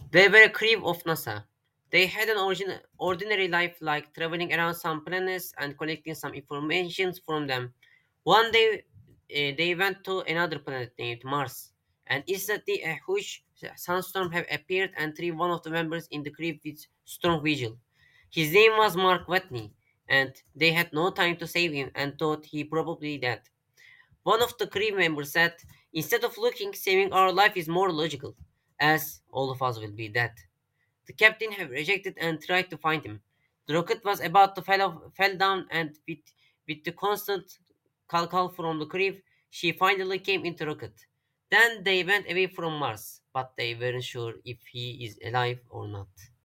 They were a crew of NASA. They had an ordinary life, like traveling around some planets and collecting some information from them. One day, they went to another planet named Mars, and instantly a huge sandstorm had appeared and threw one of the members in the crew with strong vigil. His name was Mark Watney, and they had no time to save him and thought he probably dead. One of the crew members said, "Instead of looking, saving our life is more logical, as all of us will be dead." The captain had rejected and tried to find him. The rocket was about to fell down, and with the constant call from the crew, she finally came into rocket. Then they went away from Mars, but they weren't sure if he is alive or not.